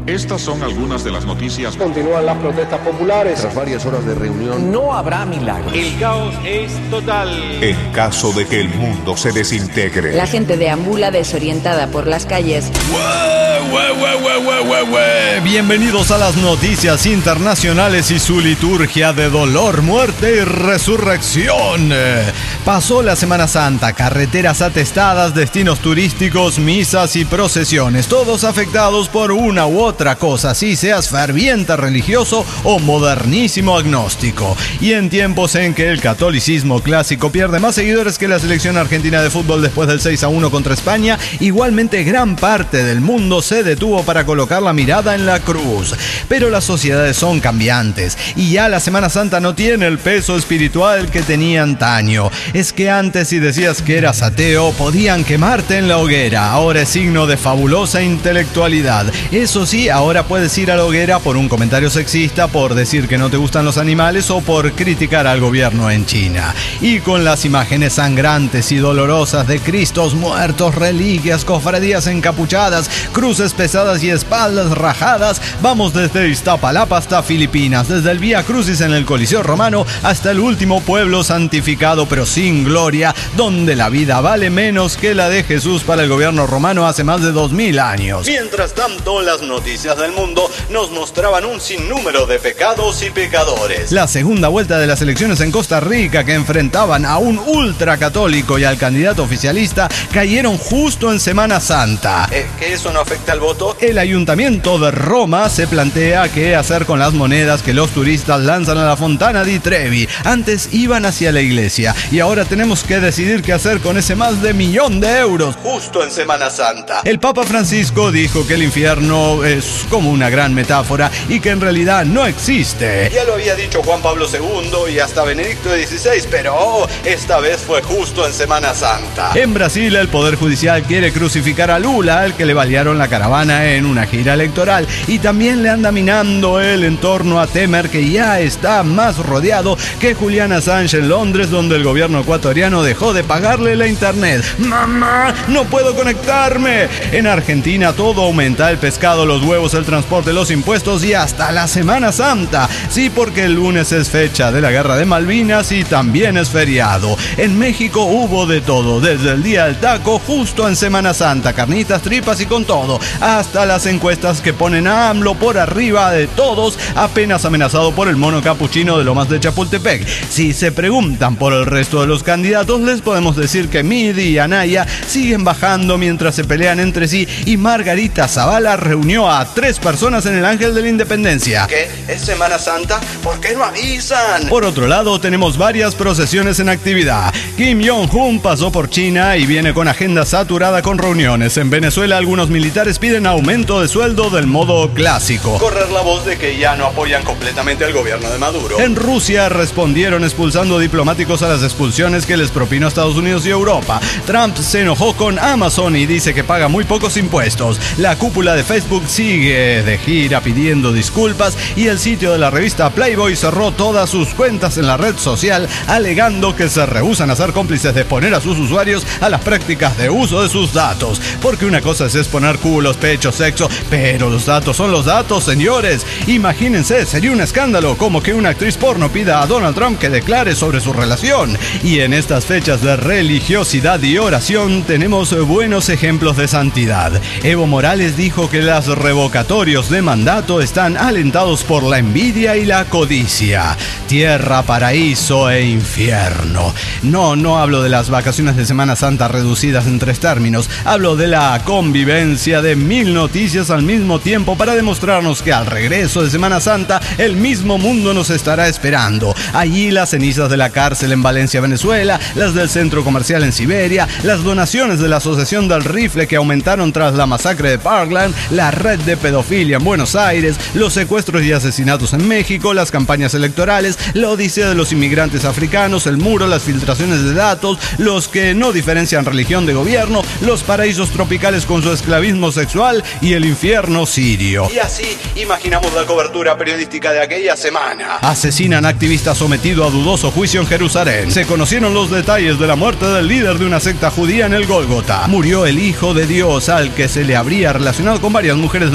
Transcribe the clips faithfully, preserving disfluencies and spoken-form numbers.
Estas son algunas de las noticias. Continúan las protestas populares. Tras varias horas de reunión, no habrá milagros. El caos es total. En caso de que el mundo se desintegre. La gente deambula desorientada por las calles. ¡Ué, ué, ué, ué, ué, ué, ué! Bienvenidos a las noticias internacionales y su liturgia de dolor, muerte y resurrección. Pasó la Semana Santa, carreteras atestadas, destinos turísticos, misas y procesiones, todos afectados por una u otra cosa, si seas ferviente religioso o modernísimo agnóstico. Y en tiempos en que el catolicismo clásico pierde más seguidores que la selección argentina de fútbol después del seis a uno contra España, igualmente gran parte del mundo se detuvo para colocar la mirada en la cruz. Pero las sociedades son cambiantes y ya la Semana Santa no tiene el peso espiritual que tenía antaño. Es que antes, si decías que eras ateo, podían quemarte en la hoguera. Ahora es signo de fabulosa intelectualidad. Eso sí, ahora puedes ir a la hoguera por un comentario sexista, por decir que no te gustan los animales o por criticar al gobierno en China. Y con las imágenes sangrantes y dolorosas de Cristos muertos, reliquias, cofradías encapuchadas, cruces pesadas y espaldas rajadas, vamos desde Iztapalapa hasta Filipinas, desde el Vía Crucis en el Coliseo Romano hasta el último pueblo santificado pero sin gloria, donde la vida vale menos que la de Jesús para el gobierno romano hace más de dos mil años. Mientras tanto, las noticias del mundo nos mostraban un sinnúmero de pecados y pecadores. La segunda vuelta de las elecciones en Costa Rica, que enfrentaban a un ultracatólico y al candidato oficialista, cayeron justo en Semana Santa. ¿Eh, ¿Que eso no afecta al voto? El Ayuntamiento de Roma se plantea qué hacer con las monedas que los turistas lanzan a la Fontana di Trevi. Antes iban hacia la iglesia y ahora tenemos que decidir qué hacer con ese más de millón de euros justo en Semana Santa. El Papa Francisco dijo que el infierno es como una gran metáfora y que en realidad no existe. Ya lo había dicho Juan Pablo segundo y hasta Benedicto dieciséis, pero oh, esta vez fue justo en Semana Santa. En Brasil, el Poder Judicial quiere crucificar a Lula, al que le balearon la caravana en una gira electoral, y también le anda minando el entorno a Temer, que ya está más rodeado que Julian Assange en Londres, donde el gobierno ecuatoriano dejó de pagarle la internet. ¡Mamá! ¡No puedo conectarme! En Argentina todo aumenta: el pescado, los huevos, el transporte, los impuestos y hasta la Semana Santa. Sí, porque el lunes es fecha de la Guerra de Malvinas y también es feriado. En México hubo de todo, desde el día del taco justo en Semana Santa, carnitas, tripas y con todo, hasta las encuestas que ponen a AMLO por arriba de todos, apenas amenazado por el mono capuchino de Lomas de Chapultepec. Si se preguntan por el resto de los candidatos, les podemos decir que Midi y Anaya siguen bajando mientras se pelean entre sí, y Margarita Zavala reunió a tres personas en el Ángel de la Independencia. ¿Qué? ¿Es Semana Santa? ¿Por qué no avisan? Por otro lado, tenemos varias procesiones en actividad. Kim Jong-un pasó por China y viene con agenda saturada con reuniones. En Venezuela, algunos militares piden aumento de sueldo del modo clásico. Correr la voz de que ya no apoyan completamente al gobierno de Maduro. En Rusia respondieron expulsando diplomáticos a las expulsiones que les propinó Estados Unidos y Europa. Trump se enojó con Amazon y dice que paga muy pocos impuestos. La cúpula de Facebook sigue de gira pidiendo disculpas y el sitio de la revista Playboy cerró todas sus cuentas en la red social, alegando que se rehúsan a ser cómplices de exponer a sus usuarios a las prácticas de uso de sus datos. Porque una cosa es exponer culos, pechos, sexo, pero los datos son los datos, señores. Imagínense, sería un escándalo como que una actriz porno pida a Donald Trump que declare sobre su relación. Y en estas fechas de religiosidad y oración tenemos buenos ejemplos de santidad. Evo Morales dijo que los revocatorios de mandato están alentados por la envidia y la codicia. Tierra, paraíso e infierno. No, no hablo de las vacaciones de Semana Santa reducidas en tres términos. Hablo de la convivencia de mil noticias al mismo tiempo para demostrarnos que al regreso de Semana Santa el mismo mundo nos estará esperando. Allí las cenizas de la cárcel en Valencia, Venezuela, las del centro comercial en Siberia, las donaciones de la Asociación del Rifle que aumentaron tras la masacre de Parkland, la red de pedofilia en Buenos Aires, los secuestros y asesinatos en México, las campañas electorales, la odisea de los inmigrantes africanos, el muro, las filtraciones de datos, los que no diferencian religión de gobierno, los paraísos tropicales con su esclavismo sexual y el infierno sirio. Y así imaginamos la cobertura periodística de aquella semana. Asesinan activista sometido a dudoso juicio en Jerusalén. Se conocieron los detalles de la muerte del líder de una secta judía en el Gólgota. Murió el Hijo de Dios, al que se le habría relacionado con varias mujeres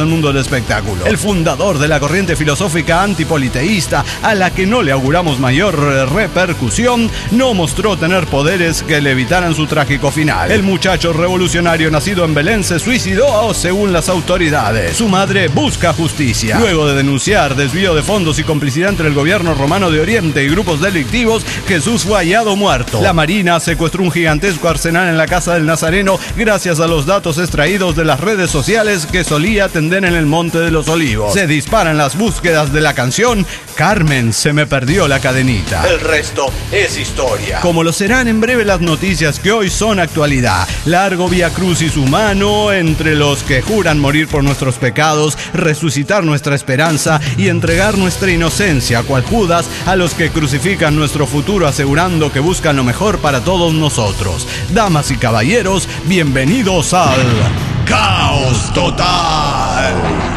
del mundo del espectáculo. El fundador de la corriente filosófica antipoliteísta, a la que no le auguramos mayor repercusión, no mostró tener poderes que le evitaran su trágico final. El muchacho revolucionario nacido en Belén se suicidó según las autoridades. Su madre busca justicia. Luego de denunciar desvío de fondos y complicidad entre el gobierno romano de Oriente y grupos delictivos, Jesús fue hallado muerto. La Marina secuestró un gigantesco arsenal en la casa del Nazareno gracias a los datos extraídos de las redes sociales que solía atender en el Monte de los Olivos. Se disparan las búsquedas de la canción Carmen, se me perdió la cadenita. El resto es historia. Como lo serán en breve las noticias que hoy son actualidad. Largo vía crucis humano entre los que juran morir por nuestros pecados, resucitar nuestra esperanza y entregar nuestra inocencia, cual Judas, a los que crucifican nuestro futuro asegurando que buscan lo mejor para todos nosotros. Damas y caballeros, bienvenidos al Caos Total.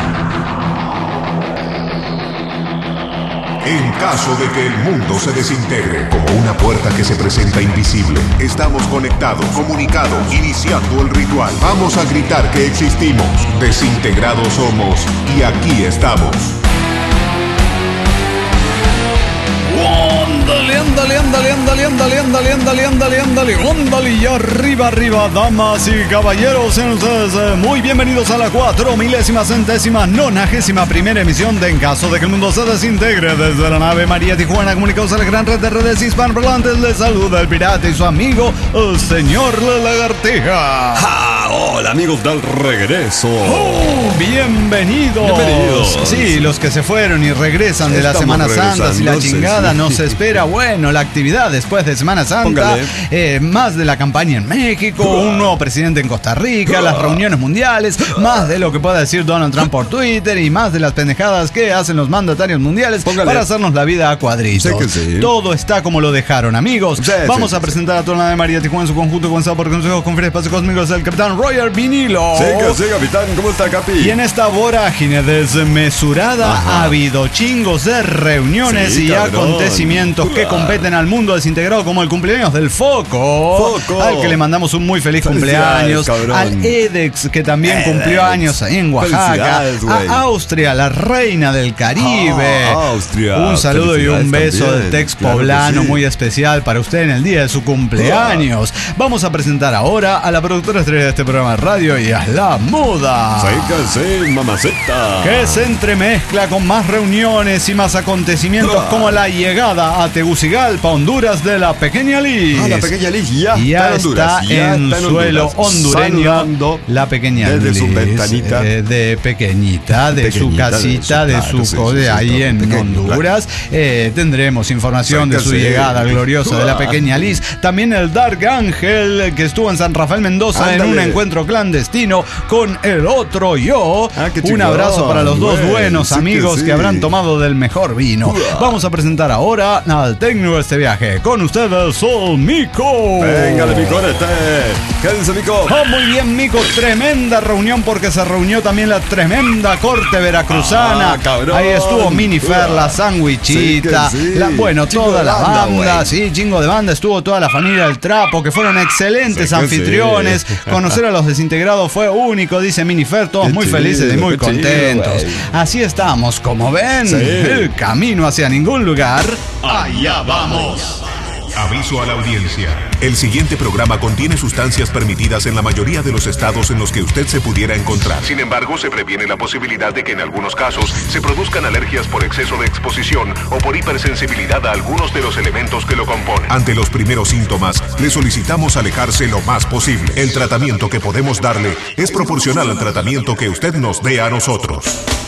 En caso de que el mundo se desintegre, como una puerta que se presenta invisible, estamos conectados, comunicados, iniciando el ritual. Vamos a gritar que existimos, desintegrados somos y aquí estamos. Ándale, ándale, ándale, ándale, ándale, ándale, ándale, ándale, ándale, ándale, y arriba, arriba, damas y caballeros, entonces, muy bienvenidos a la cuatro milésima centésima nonagésima primera emisión de En Caso de que el Mundo se Desintegre, desde la nave María Tijuana, comunicados a la gran red de redes hispanoparlantes. Les saluda el pirata y su amigo, el señor La Lagartija. ¡Ja! Hola, amigos del regreso. Oh, bienvenidos. Bienvenidos. Sí, los que se fueron y regresan de la Estamos Semana Santa, si la chingada sí. nos espera. Bueno, la actividad después de Semana Santa, eh, más de la campaña en México, uh. un nuevo presidente en Costa Rica, uh. las reuniones mundiales, uh. más de lo que pueda decir Donald Trump por Twitter y más de las pendejadas que hacen los mandatarios mundiales. Póngale. Para hacernos la vida a cuadritos. Sí que sí. Todo está como lo dejaron, amigos. Sí, Vamos sí, a presentar sí. a toda la de María Tijuana en su conjunto, comenzado por consejos, conferencias, espacio cósmicos, el capitán Roger Vinilo. Sí que sí, capitán. ¿Cómo está, capi? Y en esta vorágine desmesurada Ajá. ha habido chingos de reuniones sí, y cabrón. acontecimientos que competen al mundo desintegrado, como el cumpleaños del Foco, Foco. al que le mandamos un muy feliz cumpleaños, cabrón. Al Edex, que también Edex. cumplió años ahí en Oaxaca, a Austria, la reina del Caribe. Oh, Austria. Un saludo y un beso también. de Tex claro Poblano sí. muy especial para usted en el día de su cumpleaños. Oh. Vamos a presentar ahora a la productora estrella de este programa de radio y a la muda. Sí que sí, mamacita. Que se entremezcla con más reuniones y más acontecimientos oh. como la llegada a Tegucigalpa, Honduras, de la pequeña Liz. Ah, la pequeña Liz ya, ya está en, Honduras, está ya en está en suelo Honduras, hondureño. La pequeña desde Liz. su ventanita. Eh, de pequeñita, de pequeñita, su casita, de su, de su code ahí en pequeño, Honduras. Eh, tendremos información de su sí. llegada gloriosa de la pequeña Liz. También el Dark Ángel, que estuvo en San Rafael Mendoza Ándale. en un encuentro clandestino con el otro yo. Ah, un abrazo para los dos wey, buenos sí amigos que, sí. que habrán tomado del mejor vino. Uah. Vamos a presentar ahora al técnico de este viaje. Con ustedes, Sol Mico. Véngale, Mico, este. ¿Qué dice, Mico? Oh, muy bien, Mico. Tremenda reunión porque se reunió también la tremenda corte veracruzana. Ah, cabrón. Ahí estuvo Minifer, la sandwichita. Sí sí. La, bueno, chingo toda la banda, banda sí, chingo de banda. Estuvo toda la familia del Trapo, que fueron excelentes sí anfitriones. Sí. Conocer a los desintegrados fue único, dice Minifer. Todos qué muy chido, felices y muy contentos. Chido, así estamos, como ven, sí. el camino hacia ningún lugar. Allá vamos. Aviso a la audiencia. El siguiente programa contiene sustancias permitidas en la mayoría de los estados en los que usted se pudiera encontrar. Sin embargo, se previene la posibilidad de que en algunos casos se produzcan alergias por exceso de exposición o por hipersensibilidad a algunos de los elementos que lo componen. Ante los primeros síntomas, le solicitamos alejarse lo más posible. El tratamiento que podemos darle es proporcional al tratamiento que usted nos dé a nosotros.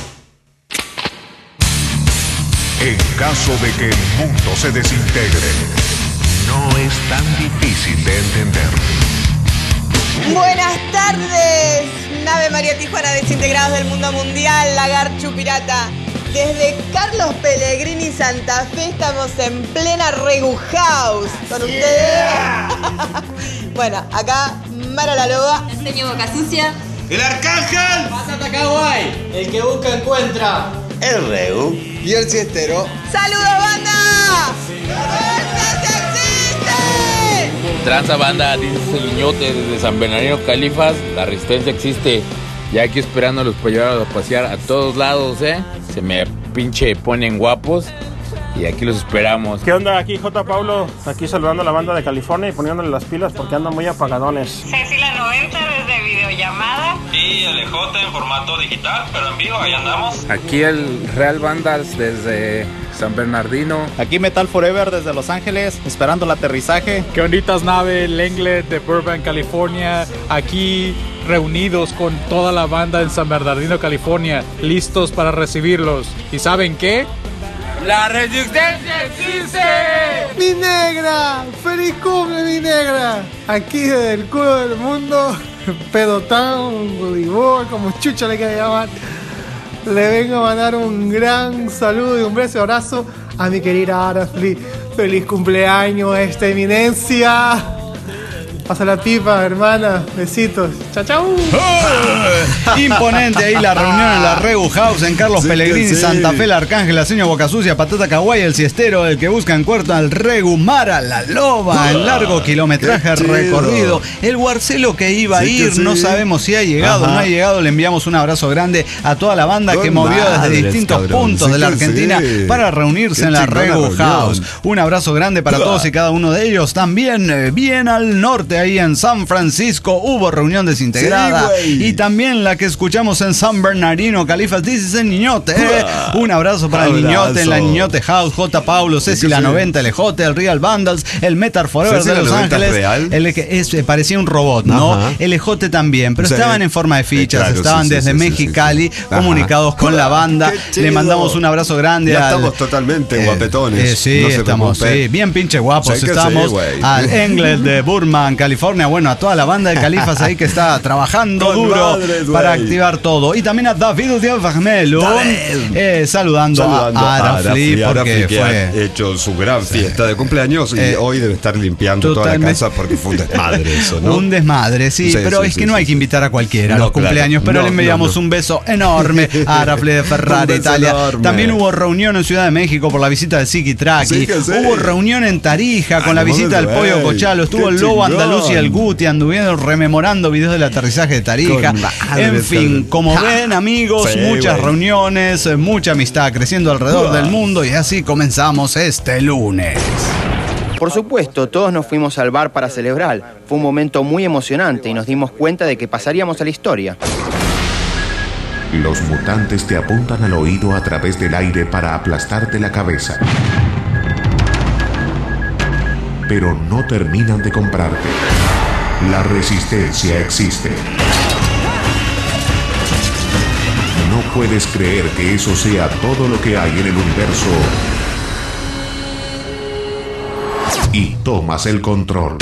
En caso de que el mundo se desintegre, no es tan difícil de entender. Buenas tardes, nave María Tijuana, desintegrados del mundo mundial, Lagarchu Pirata. Desde Carlos Pellegrini, Santa Fe, estamos en plena Regu House. ¿Con ustedes? Yeah. Bueno, acá Mara la Loba. El señor Boca Sucia. El Arcángel. Pasata Kawaii. El que busca encuentra. El Regu. Y el siestero. ¡Saludos, banda! Tranza banda, dice el Niñote desde San Bernardino, Califas. La resistencia existe. Ya aquí esperándolos para llevarlos a pasear a todos lados, ¿eh? Se me pinche ponen guapos. Y aquí los esperamos. ¿Qué onda? Aquí J. Paulo, aquí saludando a la banda de California y poniéndole las pilas porque andan muy apagadones. Ceci la noventa desde videollamada. Y el E J en formato digital, pero en vivo, ahí andamos. Aquí el Real Vandals desde San Bernardino. Aquí Metal Forever desde Los Ángeles, esperando el aterrizaje. ¿Qué onditas nave? Lenglet de Burbank, California. Aquí reunidos con toda la banda en San Bernardino, California, listos para recibirlos. ¿Y saben qué? ¡La resistencia existe! ¡Mi negra! ¡Feliz cumple, mi negra! Aquí desde el culo del mundo, Pedotán, Bolívar, como chucha le quiera llamar, le vengo a mandar un gran saludo y un beso y abrazo a mi querida Arafli. ¡Feliz cumpleaños a esta eminencia! Pasa la pipa, hermana. Besitos. Chao, chao. Oh, imponente ahí la reunión en la Regu House en Carlos sí, Pellegrini, sí. Santa Fe, el Arcángel, la señora Boca Sucia, Patata Kawaii, el Siestero, el que busca en cuarto al Regu, Mara, la Loba, el largo kilometraje recorrido, el Guarcelo que iba sí, a ir, sí. no sabemos si ha llegado o no ha llegado. Le enviamos un abrazo grande a toda la banda Con que movió madres, desde distintos cabrón. puntos sí, de la Argentina sí. para reunirse Qué en la Regu House. Un abrazo grande para todos y cada uno de ellos. También eh, bien al norte, ahí en San Francisco, hubo reunión desintegrada. Sí, y también la que escuchamos en San Bernardino, Califas, dices el Niñote. Eh. Un abrazo para abrazo. el Niñote en la Niñote House, J. Paulo, Ceci la noventa, el E J, el Real Vandals, el Metal Forever de Los Ángeles. El que es, parecía un robot, ¿no? Ajá. El E J también, pero sí. estaban en forma de fichas, sí, claro, estaban sí, desde sí, Mexicali, sí, sí. comunicados Ajá. con la banda. Le mandamos un abrazo grande. Ya al, estamos totalmente eh, guapetones. Eh, sí, no estamos sí, bien pinche guapos. Estamos sí, al Engles de Burbank, California. Bueno, a toda la banda de Califas ahí que está trabajando duro madres, para activar todo. Y también a David Díaz Vermelo, eh, saludando, saludando a Arafli, porque Arafli, fue ha hecho su gran fiesta sí. de cumpleaños y eh, hoy debe estar limpiando totalmente. toda la casa porque fue un desmadre eso, ¿no? Un desmadre, sí, sí pero sí, es sí, que sí, no hay sí. que invitar a cualquiera a no, los cumpleaños, claro. pero no, le enviamos no, no. un beso enorme a Arafli de Ferrari, Italia. Enorme. También hubo reunión en Ciudad de México por la visita de Siki Traki. Sí, sí. Hubo reunión en Tarija con ah, la visita del Pollo Cochalo. Estuvo el Lobo Andaluz y el Guti anduvieron rememorando videos del aterrizaje de Tarija. En fin, como ven, amigos, sí, muchas wey. reuniones, mucha amistad creciendo alrededor uh. del mundo y así comenzamos este lunes. Por supuesto, todos nos fuimos al bar para celebrar. Fue un momento muy emocionante y nos dimos cuenta de que pasaríamos a la historia. Los mutantes te apuntan al oído a través del aire para aplastarte la cabeza. Pero no terminan de comprarte. La resistencia existe. No puedes creer que eso sea todo lo que hay en el universo. Y tomas el control.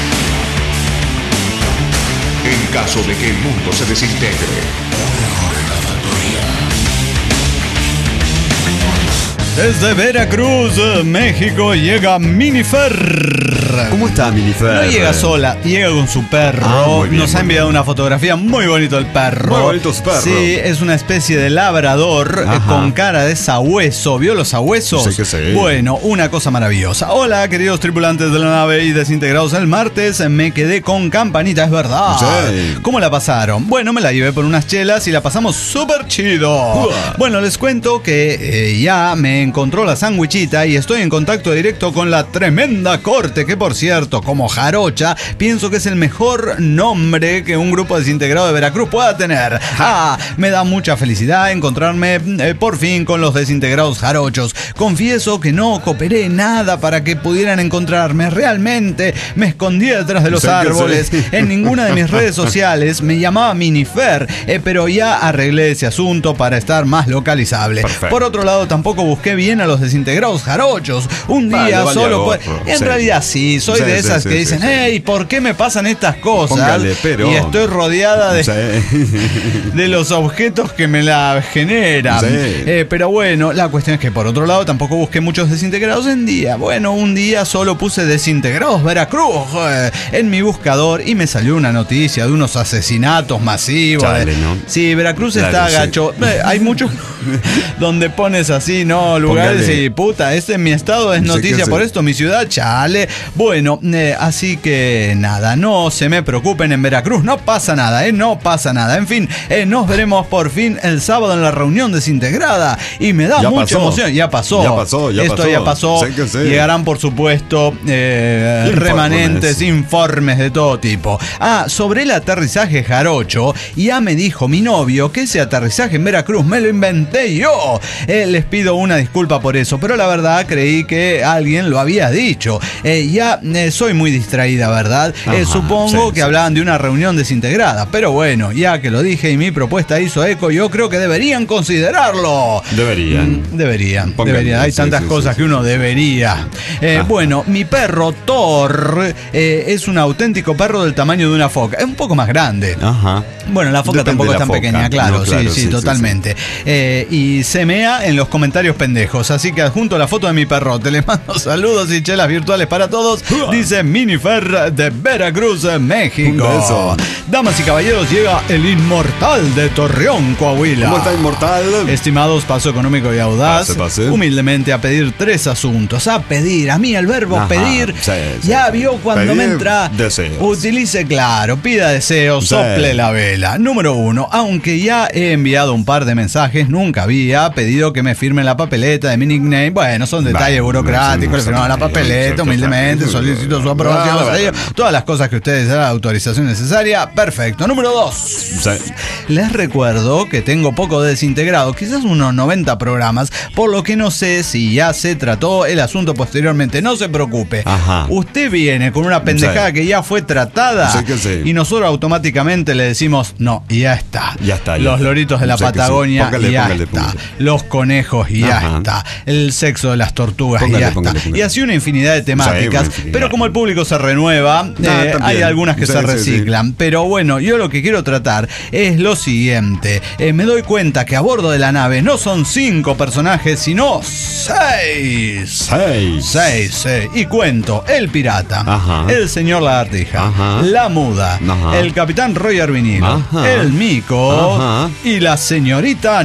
En caso de que el mundo se desintegre. Desde Veracruz, México, llega Minifer. ¿Cómo está Minifer? No llega sola, llega con su perro. Ah, bien, Nos ha enviado una fotografía muy bonito el perro. Muy bonito su perro. Sí, es una especie de labrador eh, con cara de sabueso. ¿Vio los sabuesos? Sí que sí. Bueno, una cosa maravillosa. Hola, queridos tripulantes de la nave y desintegrados. El martes me quedé con campanita, es verdad. Sí. ¿Cómo la pasaron? Bueno, me la llevé por unas chelas y la pasamos súper chido. Uh. Bueno, les cuento que eh, ya me encontró la sandwichita y estoy en contacto directo con la tremenda corte, que por cierto, como Jarocha, pienso que es el mejor nombre que un grupo desintegrado de Veracruz pueda tener. Ah, me da mucha felicidad encontrarme eh, por fin con los desintegrados jarochos. Confieso que no cooperé nada para que pudieran encontrarme. Realmente me escondí detrás de los sí, árboles. Sí. En ninguna de mis redes sociales me llamaba Minifer, eh, pero ya arreglé ese asunto para estar más localizable. Perfecto. Por otro lado, tampoco busqué bien a los desintegrados jarochos. Un día vale, solo puede... En sí. realidad sí, soy sí, de esas sí, que sí, dicen, hey, sí. ¿por qué me pasan estas cosas? Póngale, pero... Y estoy rodeada de, sí. de los objetos que me la generan. Sí. Eh, pero bueno, la cuestión es que por otro lado tampoco busqué muchos desintegrados en día. Bueno, un día solo puse desintegrados Veracruz eh, en mi buscador y me salió una noticia de unos asesinatos masivos. Chale, ¿no? Sí, Veracruz claro, está sí. gacho. Eh, hay muchos donde pones así, ¿no? muchísimos lugares Póngale. y puta, este en mi estado es Sí, noticia que sí. por esto, mi ciudad, chale. Bueno, eh, así que nada, no se me preocupen en Veracruz, no pasa nada, eh, no pasa nada. En fin, eh, nos veremos por fin el sábado en la reunión desintegrada y me da Ya mucha pasó. emoción. Ya pasó. Ya pasó, ya Esto pasó. ya pasó. Sé que sí. Llegarán, por supuesto, eh, Informes. remanentes, informes de todo tipo. Ah, sobre el aterrizaje jarocho, ya me dijo mi novio que ese aterrizaje en Veracruz me lo inventé yo. Eh, les pido una disculpa por eso, pero la verdad creí que alguien lo había dicho. Eh, ya eh, soy muy distraída, ¿verdad? Eh, Ajá, supongo sí, que sí. hablaban de una reunión desintegrada, pero bueno, ya que lo dije y mi propuesta hizo eco, yo creo que deberían considerarlo. Deberían. Mm, Deberían, Pónganle, deberían. Hay sí, tantas sí, cosas sí, que uno debería. Eh, Ajá. bueno, mi perro Thor eh, es un auténtico perro del tamaño de una foca. Es un poco más grande. Ajá. Bueno, la foca Depende tampoco de es la tan foca. pequeña, claro, No, sí, claro, sí, sí, sí, totalmente. Eh, y se mea en los comentarios pendejos, así que adjunto la foto de mi perrote. Les mando saludos y chelas virtuales para todos. Dice Minifer de Veracruz, México. Un beso. Damas y caballeros, llega el inmortal de Torreón, Coahuila. ¿Cómo está inmortal? Estimados, paso económico y audaz, Pase, pase. humildemente a pedir tres asuntos. A pedir, a mí el verbo Ajá, pedir, sí, sí. ya vio cuando me Pedir entra. deseos. Utilice claro, pida deseos, Sí. sople la vela. Número uno, aunque ya he enviado un par de mensajes, nunca había pedido que me firmen la papeleta de mi nickname. Bueno, son detalles Bueno, burocráticos, no le son firmamos la detalles, papeleta son humildemente, detalles. solicito su aprobación, Ah, o sea, bueno. todas las cosas que ustedes den la autorización necesaria. Perfecto. Número dos. Sí. Les recuerdo que tengo poco desintegrado, quizás unos noventa programas, por lo que no sé si ya se trató el asunto posteriormente. No se preocupe. Ajá. Usted viene con una pendejada Sí. que ya fue tratada Sí que sí. y nosotros automáticamente le decimos, no, y ya está. Ya está, ya Los está. loritos de la Sí que sí. Patagonia, Póngale, ya póngale, está. póngale. Los conejos, y ya Ajá. está. El sexo de las tortugas, Póngale, y ya póngale, está. póngale. Y así una infinidad de temáticas. una infinidad. Pero como el público se renueva, eh, también. hay algunas que Sí, se sí, sí. reciclan. Pero bueno, yo lo que quiero tratar es lo siguiente. Eh, me doy cuenta que a bordo de la nave no son cinco personajes, sino seis. Seis. Seis, seis. Y cuento, el pirata, Ajá. el señor lagartija, Ajá. la muda, Ajá. el capitán Roger Vinilo, Ajá. el mico Ajá. y la señorita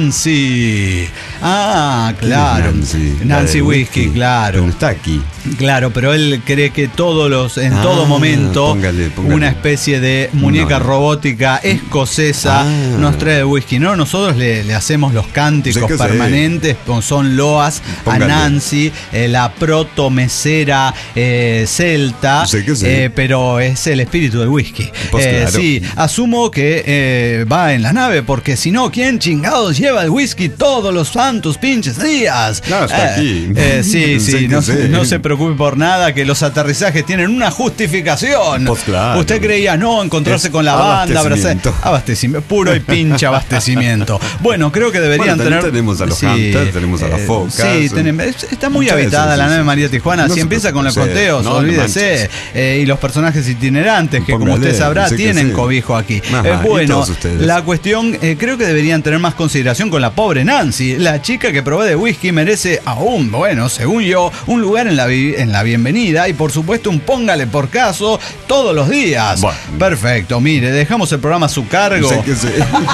Nancy. Ah, claro. Nancy, la Nancy de Whiskey, whisky. claro. Pero no está aquí. Claro, pero él cree que todos los, en Ah, todo momento, póngale, póngale. una especie de muñeca No. robótica escocesa Ah. nos trae el whisky. No, nosotros le, le hacemos los cánticos Sí que sí. permanentes, con- son loas Póngale. a Nancy, eh, la protomesera eh, celta, Sí que sí. eh, pero es el espíritu del whisky. Pues Eh, claro. Sí, asumo que eh, va en la nave, porque si no, ¿quién chingados lleva el whisky todos los santos pinches días? Claro, está Eh, aquí. eh, sí, sí, Sí que no, sí. se- no se preocupe por nada, que los aterrizajes tienen una justificación. Pues claro. Usted creía no encontrarse Es con la banda, abrazar. abastecimiento. Abastecimiento, puro y pinche abastecimiento. Bueno, creo que deberían Bueno, también tener. tenemos a los Hunters, tenemos a las focas. Sí, tenemos- está muy Sí, habitada sí, la sí, nave sí. María Tijuana. No si se empieza con los preocupe. conteos, No, no olvídese. manches. Eh, y los personajes itinerantes, que como Póngale, usted sabrá, sí que tienen sí. cobijo aquí. Ajá, Eh, y bueno, todos ustedes. la cuestión, eh, creo que deberían tener más consideración con la pobre Nancy. La chica que provee de whisky merece aún, bueno, según yo, un lugar en la, vi- en la bienvenida y por supuesto un póngale por caso todos los días. Bueno. Perfecto, mire, dejamos el programa a su cargo. Sé que sí.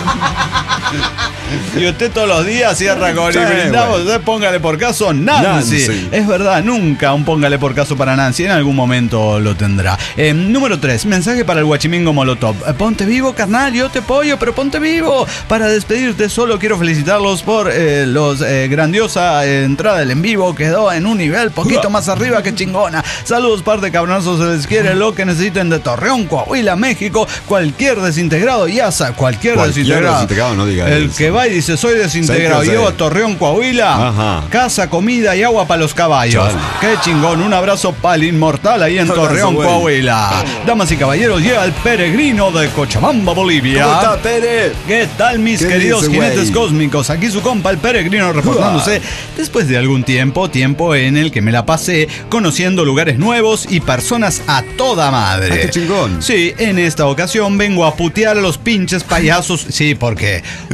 Y usted todos los días cierra con Sí, y brindamos, bueno. usted póngale por caso Nancy. Nancy. Es verdad, nunca un póngale por caso para Nancy, en algún momento lo tendrá. Eh, número tres, mensaje para el guachimingo Molotov. Eh, ponte vivo, carnal, yo te apoyo, pero ponte vivo. Para despedirte solo quiero felicitarlos por eh, los eh, grandiosa eh, entrada del en vivo, quedó en un nivel poquito más arriba que chingona. Saludos, par de cabronazos, se les quiere lo que necesiten de Torreón, Coahuila, México, cualquier desintegrado, ya sa, cualquier, Cualquier desintegrado. desintegrado, no diga El eso. que va y dice soy desintegrado, Sí que sí. llevo a Torreón, Coahuila, Ajá. casa, comida y agua para los caballos. Chale. Qué chingón, un abrazo para el inmortal ahí en Abrazo, Torreón, güey. Coahuila. Damas y caballeros, llega el peregrino de Cochabamba, Bolivia. ¿Cómo está, Pere? ¿Qué tal, mis ¿Qué queridos dice, jinetes güey? cósmicos? Aquí su compa, el peregrino, reportándose después de algún tiempo, tiempo en el que me la pasé conociendo lugares nuevos y personas a toda madre. Ah, qué chingón. Sí, en esta ocasión vengo a putear a los pinches payasos. Sí, porque, o sea que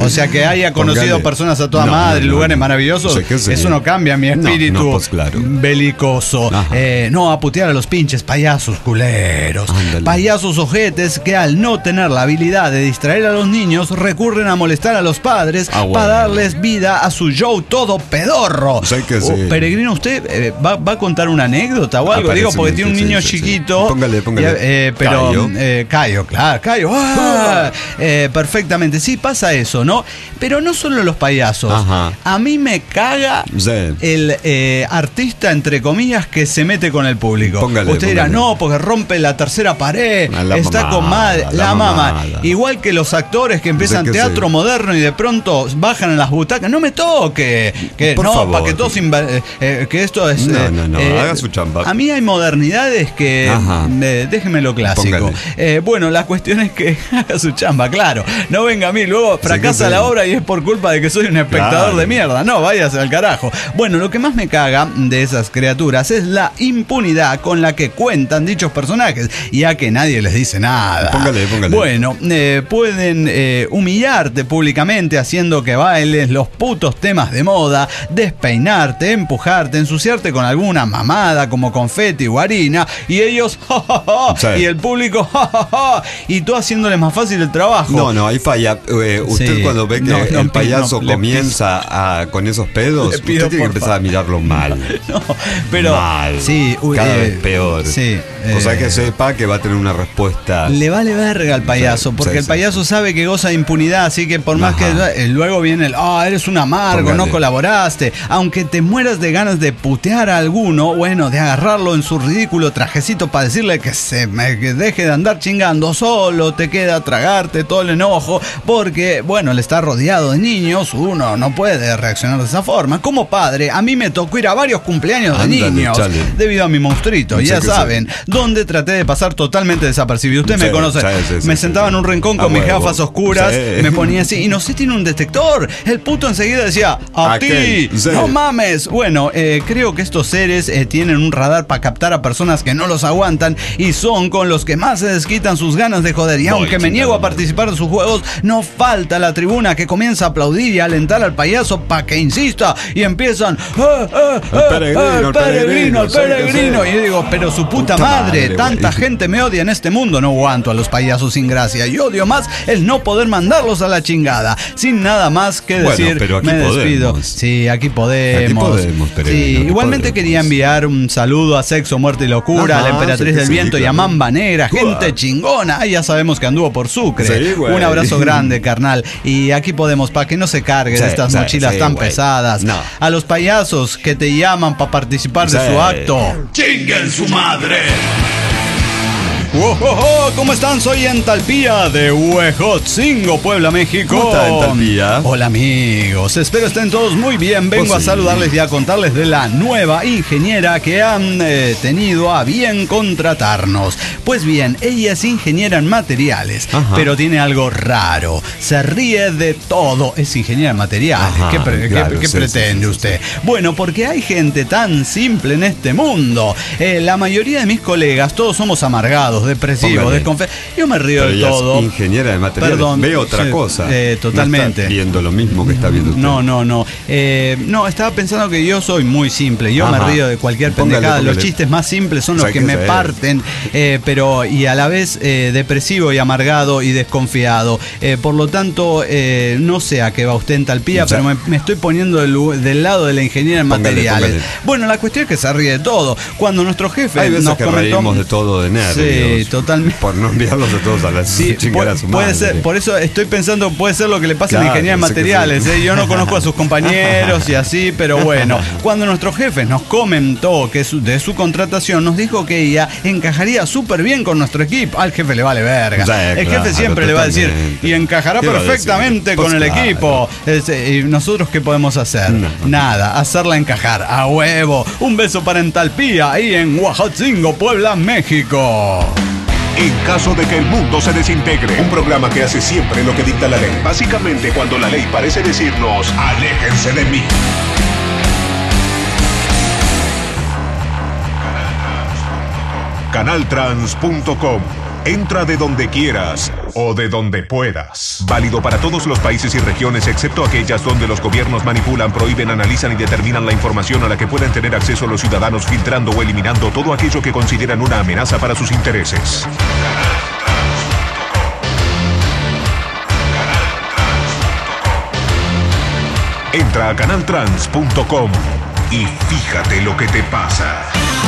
haya conocido Póngale. personas a toda No, madre, no, no, lugares no. maravillosos, Sí, que sí. eso no cambia mi espíritu No, no, pues claro. belicoso. Eh, no, a putear a los pinches payasos culeros. Ándale. Payasos ojetes que al no tener la habilidad de distraer a los niños recurren a molestar a los padres Ah, bueno. para darles vida a su show todo pedorro. Sí que sí. Oh, Peregrino, ¿usted eh, va, va a contar una anécdota o algo? Digo, porque tiene un Sí, niño sí, sí. chiquito. Póngale, póngale. Y, eh, pero, Cayo. eh, Cayo, claro, Cayo. Ah, eh, perfectamente. Sí, pasa eso, ¿no? Pero no solo los payasos. Ajá. A mí me caga Sí. el eh, artista, entre comillas, que se mete con el público. Póngale, Usted dirá, póngale. no, porque rompe la tercera pared, A la está con madre, mamada, la, la mamá. mamada. Igual que los actores que empiezan Sí que teatro sí. moderno y de pronto bajan en las butacas. No me toque. Que Por no, favor. para que todos inva- eh, eh, que esto es. No, eh, no, no, eh, haga su chamba. A mí hay modernidades que. Ajá. eh, déjeme lo clásico. Póngale. Eh, bueno, la cuestión es que haga su chamba, claro. No venga a mí, luego fracasa sí. la obra y es por culpa de que soy un espectador Claro. de mierda. No, váyase al carajo. Bueno, lo que más me caga de esas criaturas es la impunidad con la que cuentan dichos personajes, ya que nadie les dice nada. Póngale, póngale. Bueno, eh, pueden eh, humillarte públicamente haciendo que bailes los putos temas de moda, despeinarte, empujarte, ensuciarte con alguna mamada como confeti o harina, y ellos, ja, ja, ja, Sí. y el público, ja, ja, ja, y tú haciéndoles más fácil el trabajo. No, no, ahí falla. Eh, usted Sí. cuando ve que No, no, el payaso no, le comienza a, con esos pedos, Le usted pido, tiene que por empezar a mirarlo mal. No, pero mal. sí, uy, Cada eh, vez peor. sí, o sea eh, que sepa que va a tener una respuesta. Le vale verga al payaso, Sí, porque sí, el sí. payaso sabe que goza de impunidad, así que por más Ajá. que eh, luego viene el, ah, eres un amargo, Póngale. no colaboraste, aunque te mueras de ganas de putear a alguno, bueno, de agarrarlo en su ridículo trajecito para decirle que se me que deje de andar chingando solo, te queda tragarte todo el enojo, porque, bueno, él está rodeado de niños, uno no puede reaccionar de esa forma. Como padre, a mí me tocó ir a varios cumpleaños de Ándale, niños, chale. debido a mi monstruito, Sí ya que saben, donde traté de pasar totalmente desapercibido. Usted Sí, me conoce, sí, sí, sí, me sí, sentaba sí. en un rincón A con mis huevo. gafas oscuras, Sí. me ponía así, y no sé, tiene un detector. El puto enseguida decía, a Aquel, ti, sí. no mames. Bueno, eh, creo que estos seres eh, tienen un radar para captar a personas que no los aguantan y son con los que más se desquitan sus ganas de joder. Y Voy, aunque me chingada niego a madre. participar de sus juegos, no falta la tribuna que comienza a aplaudir y a alentar al payaso para que insista y empiezan, ¡ah, ah, El ah, peregrino, ah, el peregrino, el sí que peregrino! sí. Y yo digo, pero su puta, Puta madre, madre, tanta güey. gente me odia en este mundo, no aguanto a los payasos sin gracia. Y odio más el no poder mandarlos a la chingada. Sin nada más que Bueno, decir, pero aquí me despido. podemos. Sí, aquí podemos. Aquí podemos, peregrino, Sí, aquí igualmente podemos. quería enviar un saludo a Sexo, Muerte y Locura, Ajá, a la Emperatriz sí que del sí, Viento y a claro. Mamba Negra, gente Uah. chingona. Ay, ya sabemos que anduvo por Sucre. Sí, güey. Un abrazo grande, carnal. Y aquí podemos, para que no se cargue Sí, de estas sí, mochilas sí, tan güey. pesadas. No. A los payasos que te llaman para participar de Sí. su acto. ¡Chinguen su madre! ¡Oh, oh, oh! ¿Cómo están? Soy Entalpía de Huejotzingo, Puebla, México. ¿Cómo está, Entalpía? Hola, amigos. Espero estén todos muy bien. Vengo Pues a sí. saludarles y a contarles de la nueva ingeniera que han eh, tenido a bien contratarnos. Pues bien, ella es ingeniera en materiales, Ajá. pero tiene algo raro. Se ríe de todo. Es ingeniera en materiales. Ajá, ¿Qué, pre- qué- claro, qué sí, pretende sí, sí, usted? Bueno, porque hay gente tan simple en este mundo. Eh, la mayoría de mis colegas, todos somos amargados, depresivos, Póngale. desconfiados. Yo me río Pero de ella es todo. ingeniera de materiales. Perdón, Ve otra sí, cosa. eh, totalmente. No está viendo lo mismo que está viendo usted. No, no, no. Eh, no, estaba pensando que yo soy muy simple. Yo Ajá. me río de cualquier Póngale, pendejada. Los póngale. chistes más simples son los Hay que que me saber. parten, eh, pero y a la vez eh, depresivo y amargado y desconfiado. Eh, por lo tanto, eh, no sé a qué va usted en Talpía, O sea, pero me, me estoy poniendo del, lu- del lado de la ingeniera en Póngale, materiales. póngale. Bueno, la cuestión es que se ríe de todo. Cuando nuestro jefe Hay veces nos que comentó, reímos de todo de nervios. Sí, totalmente. Por no enviarlos a todos a la Sí, chingada puede, a su puede madre. ser, por eso estoy pensando, puede ser lo que le pasa a la Claro, ingeniería en sé que materiales. sí. ¿eh? Yo no conozco a sus compañeros y así, pero bueno. Cuando nuestro jefe nos comentó que su- de su contratación, nos dijo que ella encajaría súper bien con nuestro equipo. Al jefe le vale verga. Sí, el claro, jefe siempre le va a decir, totalmente. y encajará ¿Qué va a decir? perfectamente Pues con el claro. equipo. Es, eh, ¿Y nosotros qué podemos hacer? No. Nada, hacerla encajar. A huevo. Un beso para Entalpía, ahí en Huejotzingo, Puebla, México. En caso de que el mundo se desintegre, un programa que hace siempre lo que dicta la ley. Básicamente, cuando la ley parece decirnos, aléjense de mí. canaltrans punto com Entra de donde quieras o de donde puedas. Válido para todos los países y regiones, excepto aquellas donde los gobiernos manipulan, prohíben, analizan y determinan la información a la que pueden tener acceso los ciudadanos, filtrando o eliminando todo aquello que consideran una amenaza para sus intereses. Entra a canal trans punto com y fíjate lo que te pasa.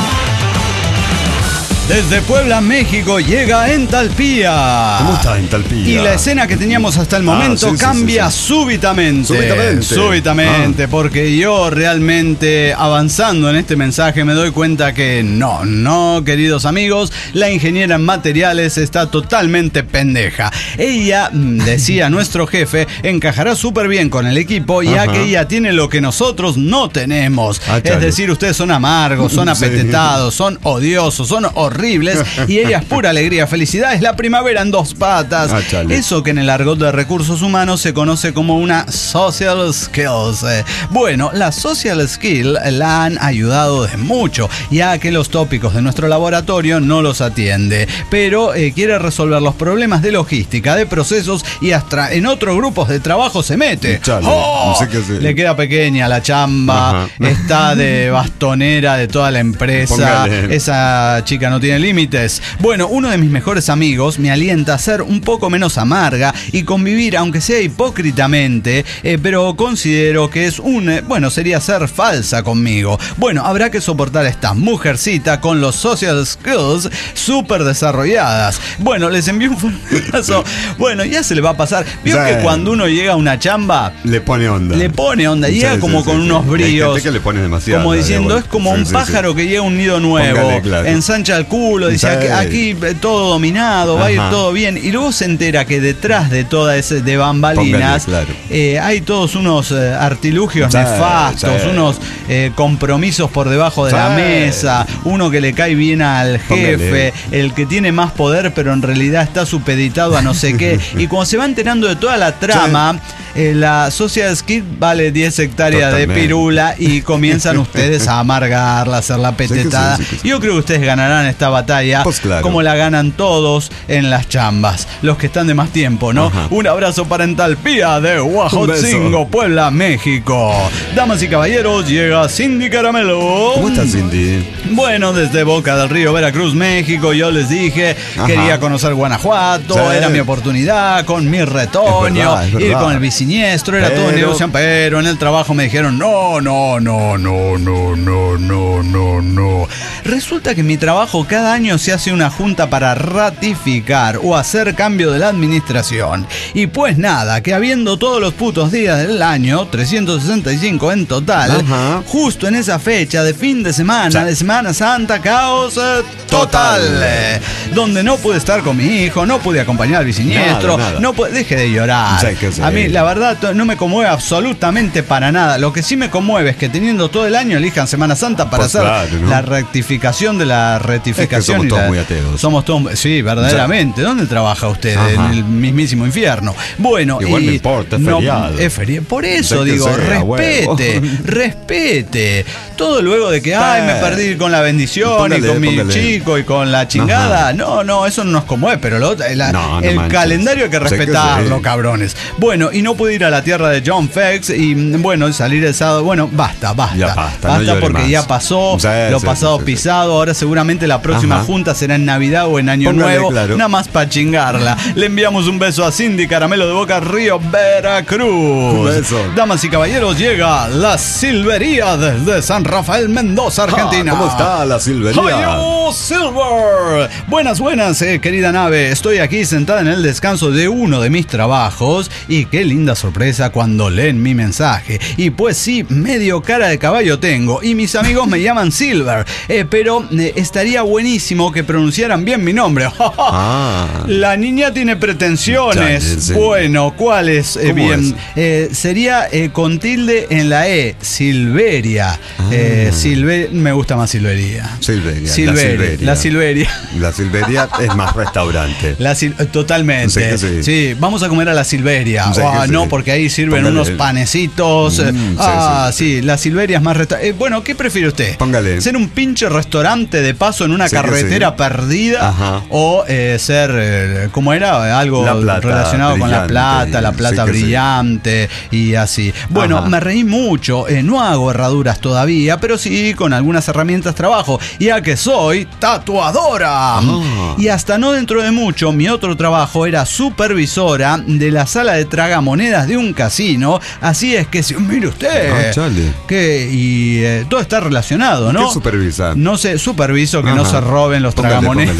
Desde Puebla, México, llega Entalpía. ¿Cómo está Entalpía? Y la escena que teníamos hasta el momento ah, sí, cambia sí, sí, sí. súbitamente. Súbitamente. Súbitamente, ah. porque yo realmente avanzando en este mensaje me doy cuenta que no, no, queridos amigos, la ingeniera en materiales está totalmente pendeja. Ella, decía nuestro jefe, encajará súper bien con el equipo, ya Ajá. que ella tiene lo que nosotros no tenemos. Ah, es decir, ustedes son amargos, son apetetados, sí. son odiosos, son horribles. horribles y ella es pura alegría, felicidad, es la primavera en dos patas. Ah, eso que en el argot de recursos humanos se conoce como una social skills. Eh, bueno, la social skill la han ayudado de mucho, ya que los tópicos de nuestro laboratorio no los atiende, pero eh, quiere resolver los problemas de logística, de procesos y hasta en otros grupos de trabajo se mete. Chale, ¡Oh! no sé qué hacer. Le queda pequeña la chamba, Ajá. está de bastonera de toda la empresa. Póngale. Esa chica no tiene límites. Bueno, uno de mis mejores amigos me alienta a ser un poco menos amarga y convivir, aunque sea hipócritamente, eh, pero considero que es un, eh, bueno, sería ser falsa conmigo. Bueno, habrá que soportar a esta mujercita con los social skills súper desarrolladas. Bueno, les envío un fuerzazo. Bueno, ya se le va a pasar. Vio sí. que cuando uno llega a una chamba le pone onda. Le pone onda, llega sí, como sí, con sí, unos sí. bríos. Que le pone demasiado. Como diciendo, es como sí, un sí, pájaro sí. que llega a un nido nuevo. Póngale, claro. Ensancha el culo, dice aquí, aquí todo dominado, va Ajá. a ir todo bien. Y luego se entera que detrás de toda ese de bambalinas Póngale, claro. eh, hay todos unos eh, artilugios sí, nefastos, sí. unos eh, compromisos por debajo de sí. la mesa, uno que le cae bien al jefe, Póngale. el que tiene más poder pero en realidad está supeditado a no sé qué. Y cuando se va enterando de toda la trama, sí. eh, la social skill vale diez hectáreas Totalmente. de pirula y comienzan ustedes a amargarla, a hacer la petetada. Sí sí, sí, sí. Yo creo que ustedes ganarán esta batalla pues claro. como la ganan todos en las chambas, los que están de más tiempo, ¿no? Ajá. Un abrazo para Entalpía de Huajotzingo, Puebla, México. Damas y caballeros, llega Cindy Caramelo. ¿Cómo estás, Cindy? Bueno, desde Boca del Río, Veracruz, México, yo les dije, Ajá. quería conocer Guanajuato, sí. era mi oportunidad con mi retoño, es verdad, es ir con el bisiniestro, era pero... todo negocio, pero en el trabajo me dijeron, no, no, no, no, no, no, no, no, no. Resulta que en mi trabajo cada año se hace una junta para ratificar o hacer cambio de la administración. Y pues nada, que habiendo todos los putos días del año, trescientos sesenta y cinco en total, Ajá. justo en esa fecha de fin de semana, sí. de Semana Santa, caos eh, total. total. Eh, donde no pude estar con mi hijo, no pude acompañar al bisiniestro, nada, nada. no pude, deje de llorar. Sí, sí. A mí, la verdad, no me conmueve absolutamente para nada. Lo que sí me conmueve es que teniendo todo el año elijan Semana Santa para pues hacer claro, ¿no? la rectificación de la rectificación. Es que somos y todos la, muy ateos. Somos todos, sí, verdaderamente. Ya. ¿Dónde trabaja usted? Ajá. En el mismísimo infierno. Bueno, igual y me importa, es no, feriado. Es feriado. Por eso digo, sea, respete, bueno. respete. Todo luego de que, ay, me perdí con la bendición póngale, y con mi póngale. chico y con la chingada. Ajá. No, no, eso no nos conmueve, pero lo, la, no, no el manches. calendario hay que respetarlo, sé que sí. cabrones. Bueno, y no pude ir a la tierra de John Fex y, bueno, salir el sábado. Bueno, basta, basta. Ya basta, basta no porque más. ya pasó, sí, lo sí, pasado sí, pisado. Sí. Ahora seguramente la próxima Ajá. junta será en Navidad o en Año Póngale, Nuevo. Claro. Nada más para chingarla. Le enviamos un beso a Cindy Caramelo de Boca Río, Veracruz. Un beso. Damas y caballeros, llega la Silvería desde San Rafael, Mendoza, Argentina. Ah, ¿cómo está la Silvería? ¡Hayo Silver! Buenas, buenas, eh, querida nave. Estoy aquí sentada en el descanso de uno de mis trabajos y qué linda sorpresa cuando leen mi mensaje. Y pues sí, medio cara de caballo tengo y mis amigos me llaman Silver, eh, pero eh, estaría buenísimo que pronunciaran bien mi nombre. ah. La niña tiene pretensiones. Ya, sí. Bueno, ¿cuáles? Eh, bien, es? Eh, sería eh, con tilde en la E, Silveria. Ah. Eh, Silver, me gusta más Silveria. Silveria. Silveria. La Silveria. La Silveria es más restaurante. La sil- totalmente. Sí, sí. sí, vamos a comer a la Silveria. Sí, oh, no, No, porque ahí sirven Póngale. unos panecitos. Mm, ah, sí, sí. sí, la Silveria es más... Resta- eh, bueno, ¿qué prefiere usted? Póngale. ¿Ser un pinche restaurante de paso en una sí carretera sí. perdida? Ajá. O eh, ser, eh, ¿cómo era? Algo plata, relacionado con la plata, la plata sí brillante sí. y así. Bueno, Ajá. me reí mucho. Eh, no hago herraduras todavía, pero sí con algunas herramientas trabajo. Ya que soy tatuadora. Ajá. Y hasta no dentro de mucho, mi otro trabajo era supervisora de la sala de tragamonedas de un casino. Así es que, si, mire usted, ah, chale. que y eh, todo está relacionado, ¿no? ¿Qué supervisa? No sé, superviso que Ajá. no se roben los póngale, tragamonedas.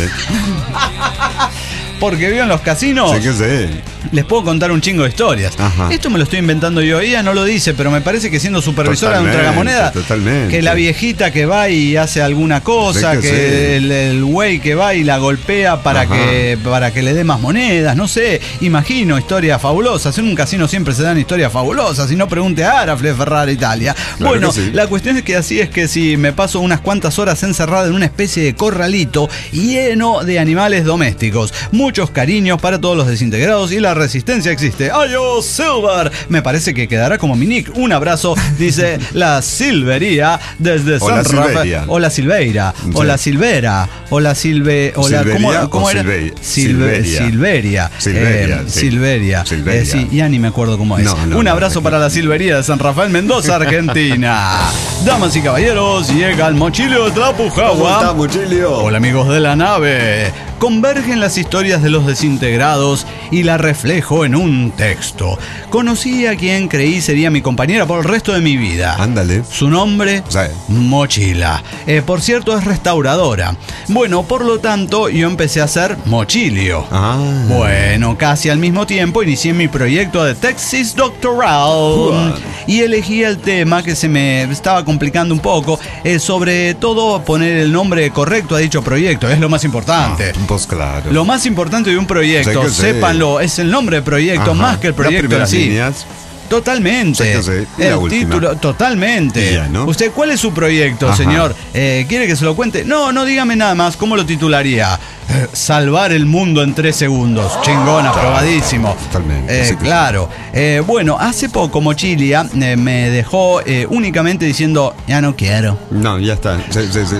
Póngale. Porque vivo en los casinos. Sí que sé. Les puedo contar un chingo de historias. Ajá. Esto me lo estoy inventando yo. Ella no lo dice, pero me parece que siendo supervisora totalmente, de un tragamoneda, totalmente. que la viejita que va y hace alguna cosa, sí que, que el, el güey que va y la golpea para que, para que le dé más monedas, no sé. Imagino historias fabulosas. En un casino siempre se dan historias fabulosas. Si no, pregunte a Arafle Ferrari Italia. Claro bueno, sí. la cuestión es que así es que si me paso unas cuantas horas encerrada en una especie de corralito lleno de animales domésticos. Muchos cariños para todos los desintegrados y la resistencia existe. ¡Ayo Silver! Me parece que quedará como mi nick. Un abrazo, dice la Silvería desde o San Rafael. O la Silveira. Sí. O la Silvera. O la Silve. O la, ¿Cómo, cómo era? Silve, Silve, Silveria. Silveria. Eh, sí. Silveria. Silveria. Eh, sí, ya ni me acuerdo cómo es. No, no, Un abrazo no, para la Silvería de San Rafael Mendoza, Argentina. Damas y caballeros, llega el Mochilio de Tlapujahua. ¿Cómo está, Mochilio? Hola, amigos de la nave. Convergen las historias de los desintegrados y la reflejo en un texto. Conocí a quien creí sería mi compañera por el resto de mi vida. Ándale. Su nombre, sí. Mochila. Eh, por cierto, es restauradora. Bueno, por lo tanto, yo empecé a hacer Mochilio. Ah. Bueno, casi al mismo tiempo inicié mi proyecto de tesis doctoral. Uh. Y elegí el tema que se me estaba complicando un poco. Eh, sobre todo, poner el nombre correcto a dicho proyecto. Es lo más importante. Ah. Pues claro. Lo más importante de un proyecto, sé sépanlo, sé. es el nombre del proyecto, Ajá. más que el proyecto en sí. Líneas. Totalmente. Sé el título, totalmente. Ya, ¿no? ¿Usted cuál es su proyecto, Ajá. señor? Eh, ¿Quiere que se lo cuente? No, no dígame nada más. ¿Cómo lo titularía? Eh, salvar el mundo en tres segundos. Chingón, aprobadísimo. Totalmente. Eh, sí, claro. Eh, bueno, hace poco Mochilia eh, me dejó eh, únicamente diciendo, ya no quiero. No, ya está. Sí, sí, sí.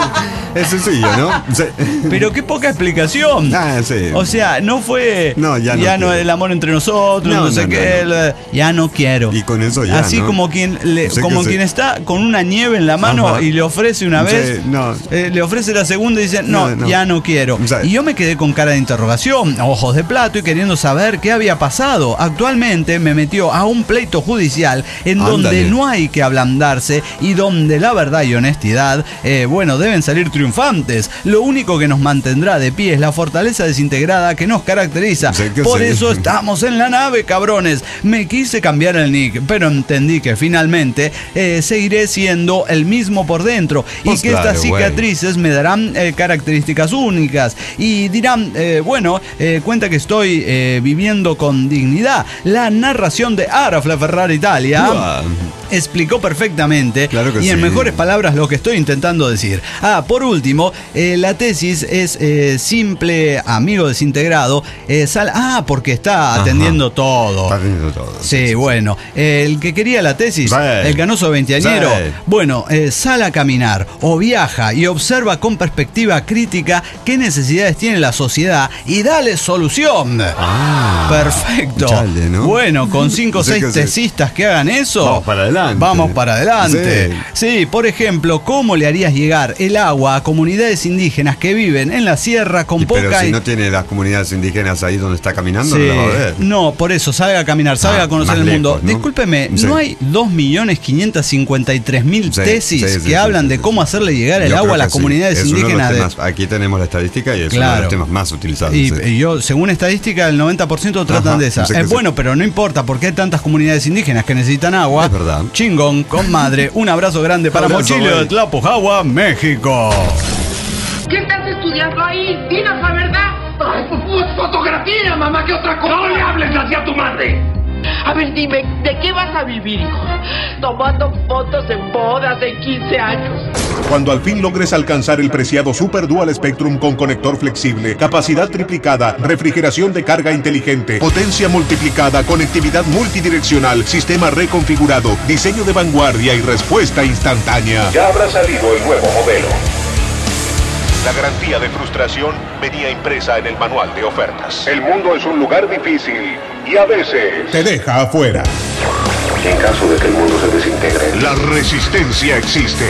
Es sencillo, ¿no? Sí. Pero qué poca explicación. Ah, sí. O sea, no fue. No, ya no. Ya no el amor entre nosotros, no, no sé no, qué. No, no. El, ya no quiero. Y con eso ya. Así ¿no? como quien le, sí como quien sí. está con una nieve en la mano Ajá. y le ofrece una vez. Sí, no. eh, le ofrece la segunda y dice, no, no, no. ya no quiero. Sí. Y yo me quedé con cara de interrogación, ojos de plato y queriendo saber qué había pasado. Actualmente me metió a un pleito judicial en Ándale. donde no hay que ablandarse y donde la verdad y honestidad, eh, bueno, deben salir triunfantes. Lo único que nos mantendrá de pie es la fortaleza desintegrada que nos caracteriza. Sí, Por sí. eso estamos en la nave, cabrones. Me quise cambiar el nick, pero entendí que finalmente eh, seguiré siendo el mismo por dentro pues y que claro, estas cicatrices wey. me darán eh, características únicas y dirán, eh, bueno, eh, cuenta que estoy eh, viviendo con dignidad. La narración de Arafle Ferrari Italia wow. explicó perfectamente claro que y en sí. mejores palabras lo que estoy intentando decir. Ah, por último, eh, la tesis es eh, simple amigo desintegrado. Eh, sal ah, porque está atendiendo Ajá. todo. Está atendiendo todo. Sí, sí, sí bueno. Eh, el que quería la tesis, sí. el canoso veinteañero, sí. bueno, eh, sale a caminar o viaja y observa con perspectiva crítica qué necesidades tiene la sociedad y dale solución. Ah, perfecto. Chale, ¿no? Bueno, con cinco o seis que tesistas que hagan eso, vamos para adelante. Vamos para adelante. Sí. sí, por ejemplo, ¿cómo le harías llegar el agua a comunidades indígenas que viven en la sierra con y poca... Pero si no tiene las comunidades indígenas ahí donde está caminando, sí. no la va a ver. No, por eso, salga a caminar, salga ah, a conocer el mundo. Lejos, ¿no? Discúlpeme, sí. ¿no hay dos millones quinientos cincuenta y tres mil sí, tesis sí, sí, que sí, hablan sí, de cómo hacerle llegar el yo agua a las comunidades sí. indígenas? De temas, aquí tenemos la estadística y es claro. uno de los temas más utilizados. Y, sí. y yo, según estadística, el noventa por ciento tratan Ajá, de esa. Es bueno, sí. pero no importa, porque hay tantas comunidades indígenas que necesitan agua. Es verdad. Chingón, con madre. Un abrazo grande para abrazo, Mochilio de Tlapujahua, México. ¿Qué estás estudiando ahí? Dinos la verdad. Ay, pues fotografía, mamá, ¿qué otra cosa? No le hables así a tu madre. A ver, dime, ¿de qué vas a vivir, hijo? Tomando fotos en bodas de quince años. Cuando al fin logres alcanzar el preciado Super Dual Spectrum con conector flexible, capacidad triplicada, refrigeración de carga inteligente, potencia multiplicada, conectividad multidireccional, sistema reconfigurado, diseño de vanguardia y respuesta instantánea. Ya habrá salido el nuevo modelo. La garantía de frustración venía impresa en el manual de ofertas. El mundo es un lugar difícil y a veces te deja afuera. En caso de que el mundo se desintegre, la resistencia existe.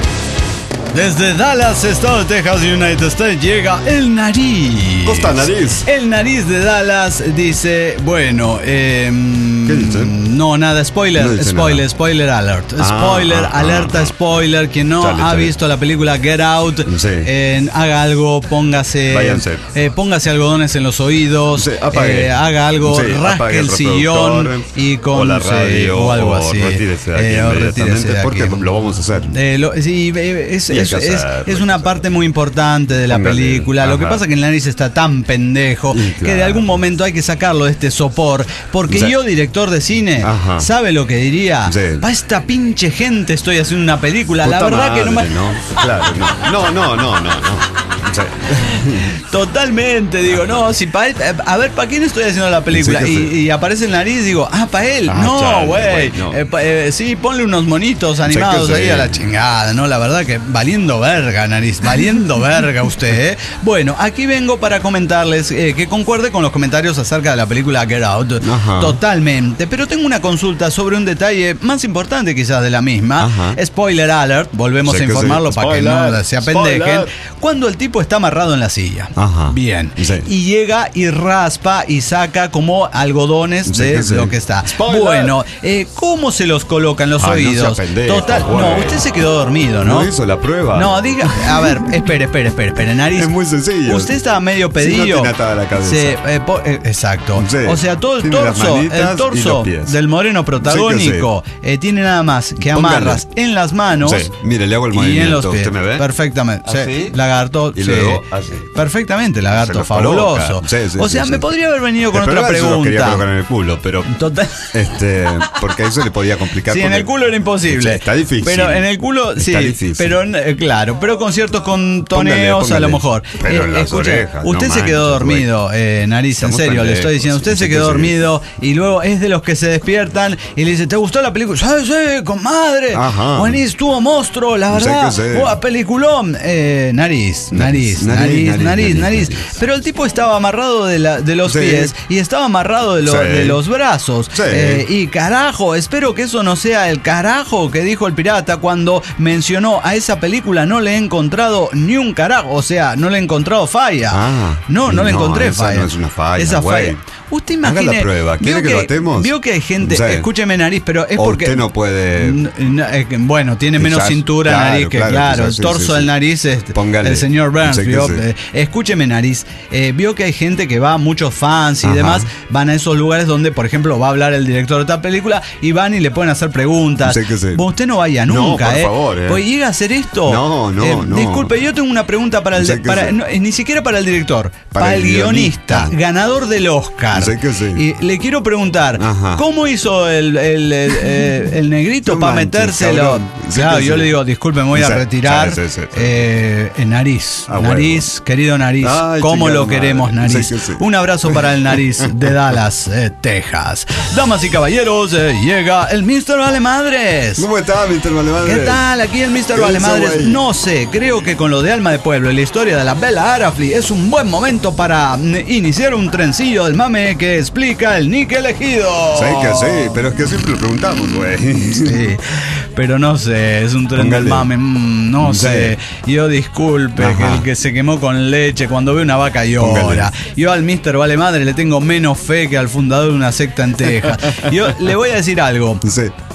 Desde Dallas, Estado de Texas, United States, llega el Nariz. ¿Cómo está, Nariz? El Nariz de Dallas dice, bueno, eh, ¿qué dice? No, nada, spoiler, No dice spoiler, nada. spoiler alert. Ah, spoiler, ah, alerta, ah, spoiler. Quien no chale, ha chale. visto la película Get Out, Sí. eh, haga algo, póngase, Váyanse. eh, póngase algodones en los oídos, Sí, apague. eh, haga algo, Sí, rasque apague el el sillón reproductor, y con o la sí, radio, o algo así. o retírese de aquí Eh, o inmediatamente, retírese de aquí. porque lo vamos a hacer. Eh, lo- sí, eh, es, Y hay es, que es- hacerlo, es una parte muy importante de la Póngale, película. Lo que ajá. pasa es que el Nariz está tan pendejo Y que de claro. algún momento hay que sacarlo de este sopor. Porque Sí. yo, director de cine, Ajá. ¿sabe lo que diría? Sí. Para esta pinche gente estoy haciendo una película. La Puta verdad que no me. madre, ¿no? Claro, no. No, no, no, no, no. Sí. Totalmente, digo, no, si pa él, a ver, ¿para quién estoy haciendo la película? Sí, que y, sí. y aparece el Nariz, digo, ah, para él. Ah, no, chale, güey. güey, no. Eh, pa- eh, sí, ponle unos monitos animados que ahí sí. a la chingada, ¿no? La verdad que valiendo verga, Nariz, valiendo verga usted, ¿eh? Bueno, aquí vengo para comentarles eh, que concuerde con los comentarios acerca de la película Get Out. Ajá. Totalmente. Pero tengo una consulta sobre un detalle más importante quizás de la misma. Ajá. Spoiler alert, volvemos Sí a que sí. informarlo para que Spoiler, no se apendejen. spoiler. Cuando el tipo está amarrado en la silla. Ajá. Bien. Sí. Y llega y raspa y saca como algodones Sí, de que sí. lo que está. Spoiler. Bueno, eh, ¿cómo se los colocan los Ay, no oídos? sea pendejo, Total, güey. no, usted se quedó dormido, ¿no? ¿No hizo la prueba? No, diga, a ver, espere, espere, espere, espere, Nariz. Es muy sencillo. Usted estaba medio Si pedido. no tiene atada la cabeza. Se, eh, po- eh, exacto. Sí. O sea, todo el Tiene las torso, manitas el y torso los pies. del moreno protagónico eh, tiene nada más que Póngale. amarras en las manos. Sí. Mire, le hago el y en movimiento. los pies. ¿Usted me ve? Perfectamente. Sí. ¿Así? Lagarto. Y sí. luego así. Perfectamente, Se lagarto, los fabuloso. coloca. Sí, sí, o sí, sea, sí. me podría haber venido con Pero otra igual se los quería pregunta. colocar en el culo, pero Total. este, porque eso le podía complicar. Sí, en porque- el culo era imposible. Está difícil. Pero en el culo, sí. Está difícil. Pero eh, claro, pero con ciertos contoneos Póngale, a póngale. lo mejor. Pero en las escuche, orejas, usted no se quedó manches, dormido, eh, Nariz, Estamos en serio, le pendejos, estoy diciendo. Usted sí, se sí quedó que sí. dormido y luego es de los que se despiertan y le dice, ¿te gustó la película? Sí, sí, comadre. Ajá. Buenísimo, estuvo monstruo, la Sí verdad. que sí. Buah, peliculón. Eh, nariz, nariz, Nariz, nariz, nariz, nariz, nariz, nariz, nariz. Pero el tipo estaba amarrado de, la, de los Sí. pies y estaba amarrado de, lo- Sí. de los brazos. Sí. Eh, y carajo, espero que eso no sea el carajo que dijo el pirata cuando mencionó a esa película. No le he encontrado ni un carajo, o sea, no le he encontrado falla. Ah, no, no le no, encontré esa falla. no es una falla, Esa güey. falla. Usted Haga imagine. la prueba. ¿Quiere vio que lo atemos? Vio que hay gente, Sí. escúcheme, Nariz, pero es O porque. usted no puede. N- n- eh, que, bueno, tiene menos Quizás, cintura, claro, Nariz, que claro, claro. quizás, el sí, torso sí, del sí. Nariz es Póngale. el señor Burns. Sé que vio, sí. eh, escúcheme, Nariz. eh, vio que hay gente que va, muchos fans y Ajá. demás, van a esos lugares donde, por ejemplo, va a hablar el director de esta película y van y le pueden hacer preguntas. Sé que sí. Vos, usted no vaya No, nunca, por ¿eh? favor, eh. Pues llega a hacer esto. No, no, Eh, no. Disculpe, yo tengo una pregunta para el. Sé de- que para, sí. no, eh, ni siquiera para el director, para, Para el el guionista, guionista. ganador del Oscar. Sé que sí. Y le quiero preguntar, Ajá. ¿cómo hizo el, el, el, eh, el negrito No para manches, metérselo? cabrón. Sé Claro, que yo sí. le digo, disculpe, me voy a Sí, retirar. sí, sí, sí, sí. Eh, en Nariz, A Nariz, querido Nariz, Ay, ¿cómo chica lo madre. queremos, Nariz? Sé que sí. Un abrazo para el Nariz de Dallas, eh, Texas. Damas y caballeros, eh, llega el mister Valemadres. ¿Cómo está, mister Valemadres? ¿Qué tal? Aquí el mister ¿Qué Valemadres. dice, güey? No sé, creo que con lo de Alma de Pueblo y la historia de la Bella Arafli es un buen momento para mm, iniciar un trencillo del mame que explica el nick elegido. Sé que sí, pero es que siempre lo preguntamos, güey. Sí, pero no sé, es un tren Póngale. del mame, mm, no Sí. sé. Yo disculpe Ajá. que el que se quemó con leche cuando ve una vaca llora. Póngale. Yo al mister Vale Madre le tengo menos fe que al fundador de una secta en Texas. Yo le voy a decir algo. Sí.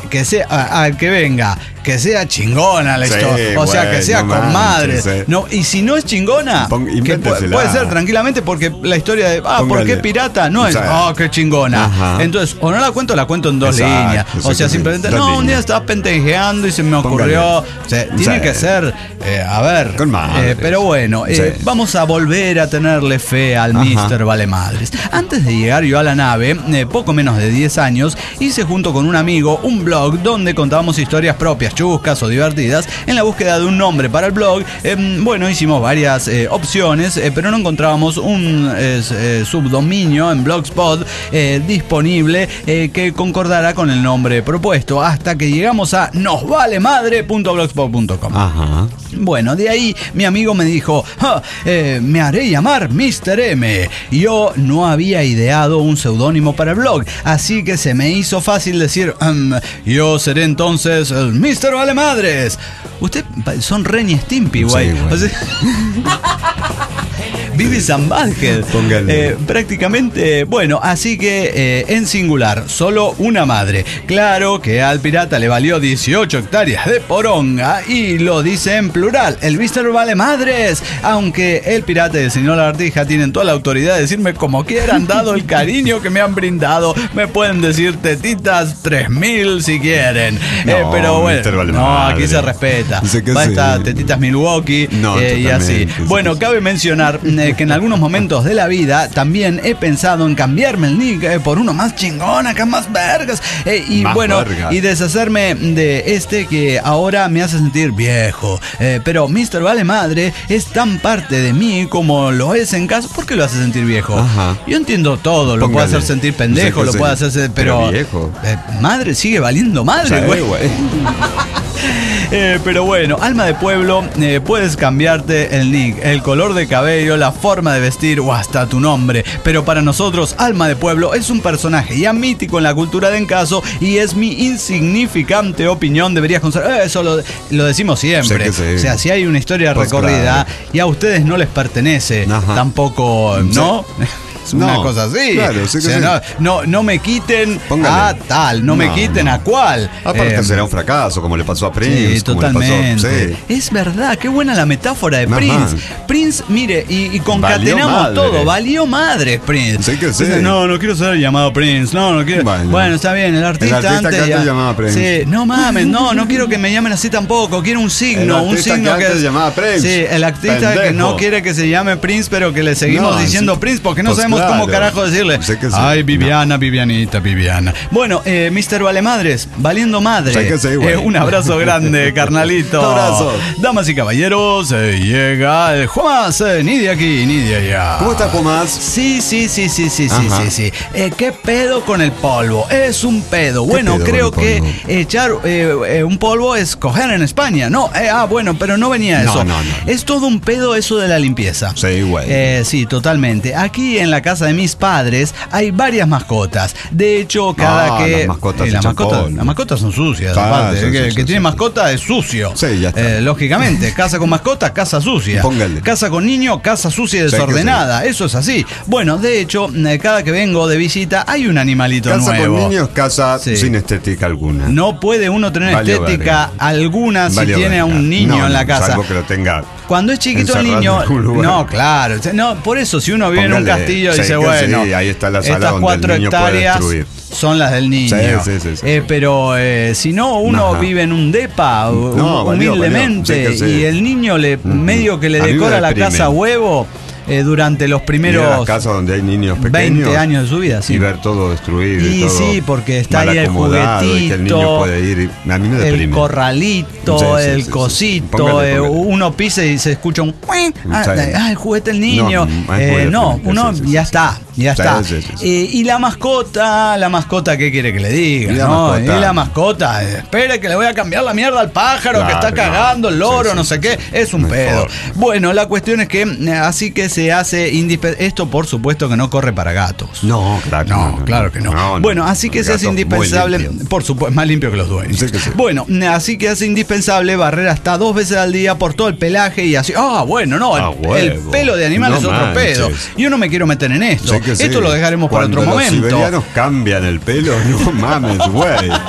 que sea, al que venga, que sea chingona la Sí, historia. O sea, bueno, que sea no con madre. manches, eh. No, y si no es chingona, Pon- que puede, invéntesela. puede ser tranquilamente, porque la historia de, ah, ¿por Póngale. qué pirata? No es, Sí. oh, qué chingona. Ajá. Entonces, o no la cuento, la cuento en dos Exacto, líneas. O sea, exacto, simplemente, dos no, un día líneas. estaba pendejeando y se me ocurrió. O sea, tiene Sí. que ser, eh, a ver. Con madres. eh, pero bueno, eh, Sí. vamos a volver a tenerle fe al Ajá. mister Valemadres. Antes de llegar yo a la nave, eh, poco menos de diez años, hice junto con un amigo un blog donde contábamos historias propias, chuscas o divertidas, en la búsqueda de un nombre para el blog. Eh, bueno, hicimos varias eh, opciones, eh, pero no encontrábamos un eh, eh, subdominio en Blogspot eh, disponible eh, que concordara con el nombre propuesto, hasta que llegamos a nosvalemadre punto blogspot punto com. Ajá. Bueno, de ahí mi amigo me dijo, "Ah, eh, me haré llamar mister M. Yo no había ideado un seudónimo para el blog, así que se me hizo fácil decir, "Um, yo seré entonces el mister Valemadres". Usted son Ren y Stimpy, güey. Sí, güey. O sea, Beavis and Butthead. Póngale. Eh, prácticamente, bueno, así que eh, en singular, solo una madre. Claro que al pirata le valió dieciocho hectáreas de poronga y lo dice en plural, el mister Valemadres. Aunque el pirata y el señor Lagartija tienen toda la autoridad de decirme como quieran, dado el cariño que me han brindado, me pueden decir tetitas tres mil si quieren. No, Eh, pero bueno, mister no, Valemadre. aquí se respeta. Dice que Va sí. esta tetitas Milwaukee No, eh, y así. totalmente, sí, Bueno, sí. cabe mencionar eh, que en algunos momentos de la vida también he pensado en cambiarme el nick eh, por uno más chingón, acá más vergas. eh, y Más bueno, vergas. y deshacerme de este que ahora me hace sentir viejo. Eh, pero mister Valemadre es tan parte de mí como lo es en caso. ¿Por qué lo hace sentir viejo? Ajá. Yo entiendo todo, lo Póngale. puede hacer sentir pendejo, Sí, lo sí. puede hacer ser- pero, Pero viejo. eh, madre sigue valiendo madre, Sí, güey. güey. Eh, pero bueno, alma de pueblo, eh, puedes cambiarte el nick, el color de cabello, la forma de vestir o hasta tu nombre. Pero para nosotros, alma de pueblo es un personaje ya mítico en la cultura de Encaso y es mi insignificante opinión. Deberías considerar. Eh, eso lo, lo decimos siempre. Sí que sí. O sea, si hay una historia Pues recorrida claro. y a ustedes no les pertenece, Ajá. tampoco, ¿no? Es una No, cosa así. claro, sí que O sea, sí. no, no, no me quiten Póngale. a tal, no, me No, quiten no. a cual. Aparte Eh, será un fracaso, como le pasó a Prince. Sí, como le pasó- totalmente. sí. Es verdad, qué buena la metáfora de Ajá. Prince. Prince, mire, y, y concatenamos Valió madre. todo. Valió madre, Prince. Sí que sí. Dice, no, no quiero ser llamado Prince. No, no quiero. Bueno, Bueno. está bien, el artista, El artista antes que ya- antes llamaba Prince. Sí, no mames, no, no quiero que me llamen así tampoco. Quiero un signo, El un artista signo que antes llamaba Prince. Sí, el artista que Pendejo. no quiere que se llame Prince, pero que le seguimos No, diciendo sí. Prince porque no Pues sabemos cómo claro. carajo decirle. Sí que sí. Ay, Viviana, Vivianita, Viviana. Bueno, eh, mister Valemadres, valiendo madre. Sí que sí, güey. Eh, un abrazo grande, carnalito. Abrazo. Damas y caballeros, eh, llega el Juanás, eh, ni de aquí ni de allá. ¿Cómo está, Juanás? Sí, sí, sí, sí, sí, sí, Ajá. sí, sí. Eh, ¿Qué pedo con el polvo? Es un pedo. Bueno, pedo creo con el que polvo? echar eh, eh, un polvo es coger en España. No, eh, ah, bueno, pero no venía No, eso. no, no. Es todo un pedo eso de la limpieza. Sí, güey. Eh, sí, totalmente. Aquí en la casa de mis padres hay varias mascotas. De hecho, cada Ah, que. las mascotas Eh, las, echan mascotas, polvo. las mascotas son sucias. Ah, aparte. sí, El que, sí, el que sí, tiene sí. mascota es sucio. Sí, ya está. Eh, lógicamente, casa con mascota, casa sucia. Póngale. Casa con niño, casa sucia y Sí, que desordenada. Eso es así. Bueno, de hecho, eh, cada que vengo de visita hay un animalito Casa nuevo. con niños, casa Sí. sin estética alguna. No puede uno tener Valió estética verga. alguna si Valió tiene a verga. un niño No, en la no, casa. Salvo que lo tenga. Cuando es chiquito el encerrado niño. en algún lugar. No, claro. No, por eso, si uno vive en un Póngale, castillo, sí, dice, que bueno. sí, ahí está la sala estas donde cuatro el niño puede hectáreas destruir. son las del niño. Sí, sí, sí, sí. Eh, pero eh, si no, uno Ajá. vive en un depa, No, hum- valió, humildemente, valió. Sí que sí. y el niño le medio que le A mí me decora la deprime. casa a huevo eh, durante los Ir a las primeros casas donde hay niños pequeños veinte años de su vida. Sí. y ver todo destruido y, Y todo sí, porque está mal ahí el acomodado y que el niño juguetito, puede ir y- a mí me deprime. El corralito, Sí, sí, el sí, sí. cosito, Póngale, eh, póngale. uno pisa y se escucha un cuing. Ah, Sí. ah, el juguete del niño. No, es Eh, muy no, deprimente, uno sí, sí, ya sí. está, ya Sí, está. sí, sí, sí. Eh, y la mascota, la mascota, ¿qué quiere que le diga? Y la ¿no? mascota. Y la mascota, eh, espere que le voy a cambiar la mierda al pájaro que Claro, está cagando, no. el loro, Sí, no sí, sé sí, qué. sí. Es un Mejor. pedo. Bueno, la cuestión es que eh, así que se hace indispensable. Esto, por supuesto, que no corre para gatos. No, claro, No, no, no, claro que no. no, no. Bueno, así que El se hace gato muy indispensable, limpio. por supuesto, más limpio que los dueños. Sí que sí. Bueno, así que hace indispensable barrer hasta dos veces al día por todo el pelaje y así. Ah, bueno, no, el, Ah, huevo. el pelo de animal No es otro manches. pedo. Yo no me quiero meter en esto. Sí que sí. Esto lo dejaremos para Cuando otro los momento. siberianos cambian el pelo, no mames, güey.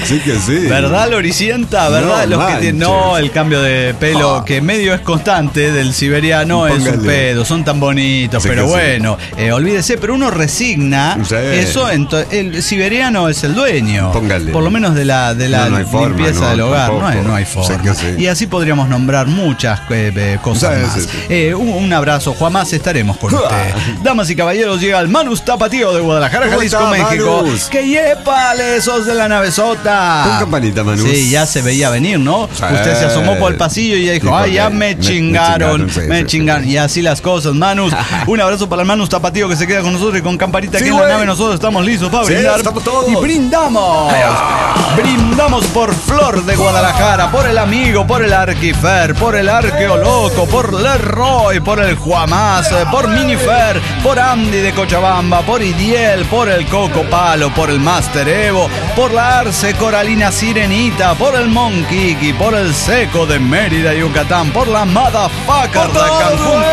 Sí que sí. ¿Verdad, Loricienta? ¿Verdad? No, Los que tienen, no, el cambio de pelo Ah. que medio es constante del siberiano es un Póngale. pedo, son tan bonitos, Sí pero que sí. bueno, eh, olvídese, pero uno resigna Sí. eso, ento- el siberiano es el dueño, Póngale. por lo menos de la, de la No, no hay forma, limpieza no, del hogar, no hay, tampoco. no hay Sí forma. que sí. Y así podríamos nombrar muchas eh, eh, cosas Sí, más. sí, sí. Eh, un, un abrazo, jamás estaremos con usted. Damas y caballeros, llega el Manus Tapatío de Guadalajara, ¿Cómo Jalisco, está, México. Manus? Que yepale, esos de la navezota. Con campanita, Manus. Sí, ya se veía venir, ¿no? Sí. Usted se asomó por el pasillo y ya dijo, Dijo ay, ya que me, me- me chingaron, chingaron, sí, me sí, chingaron. Y así las cosas, Manus. Un abrazo para el Manus Tapatío que se queda con nosotros y con campanita Sí, aquí en la güey. nave. Nosotros estamos listos para Sí, brindar. estamos todos. Y brindamos. Brindamos por Flor de Guadalajara, por el amigo, por el Arquifer, por el Arqueoloco, por Leroy, por el Juamás, por Minifer, por Andy de Cochabamba, por Idiel, por el Coco Palo, por el Master Evo, por la Arce Coralina Sirenita, por el Monquiqui, por el Seco de Mérida, Yucatán, por la Motherfucker de Cancún.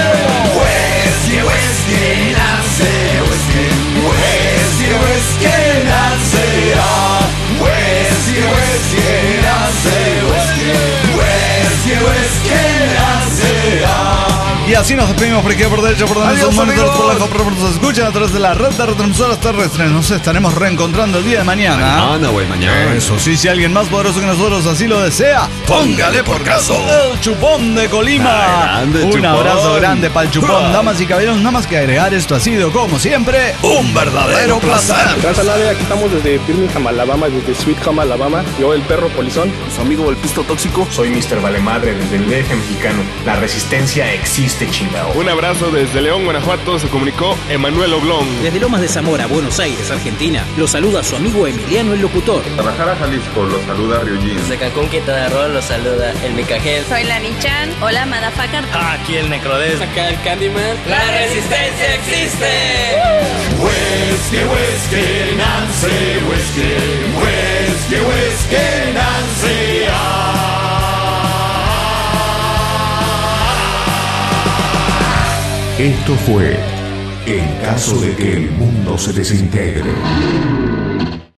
Y así nos despedimos por aquí, por derecho, por donde Adiós, son monitores, por la amigos. por nos escuchan a través de la red de retransmisoras terrestres. Nos estaremos reencontrando el día de mañana. Mañana, güey, mañana. Eso sí, si alguien más poderoso que nosotros así lo desea, póngale por caso el chupón de Colima. Ah, grande, Un chupón. abrazo grande para el chupón. Damas y caballeros, nada más que agregar, esto ha sido, como siempre, un verdadero placer. Gracias, nave. Aquí estamos desde Birmingham, Alabama, desde Sweet Home, Alabama. Yo, el perro polizón. Su amigo el pisto tóxico. Soy mister Valemadre desde el D F mexicano. La resistencia existe, chingado. Un abrazo desde León, Guanajuato. Se comunicó Emanuel Oblón. Desde Lomas de Zamora, Buenos Aires, Argentina, lo saluda su amigo Emiliano el Locutor. Guadalajara, Jalisco, los saluda Ryujin. Desde Cancún, Quintana Roo, los saluda el Micajel. Soy la Nichan. Hola, motherfucker. Aquí el Necrodes. Acá el Candyman. ¡La resistencia existe! Whisky, whisky, Nancy, whisky, whisky, whisky, Nancy. Esto fue En caso de que el mundo se desintegre.